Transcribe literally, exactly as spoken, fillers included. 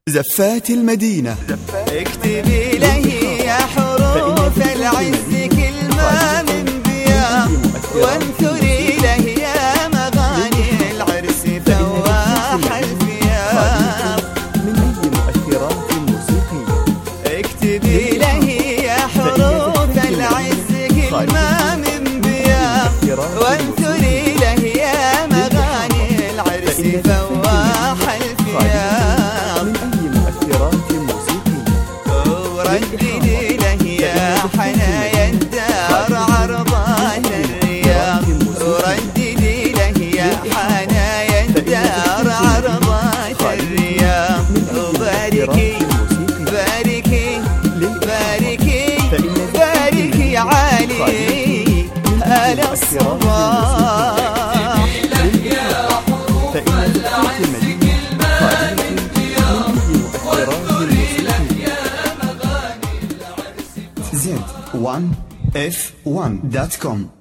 زفات المدينة. اكتبي له يا حروف العز كلمة من بيا، وانثري له يا مغاني العرس فواح الفيا. من أي مؤثرات موسيقية. اكتبي له يا حروف العز كلمة من بيا، وانثري له يا مغاني العرس فواح الفيا. ورددي له يا حنايا الدار عرضات الرياض، ورددي له يا حنايا الدار عرضات الرياض. وباركي باركي باركي باركي يا عالي آل الصباح. زد وان اف وان دوت كوم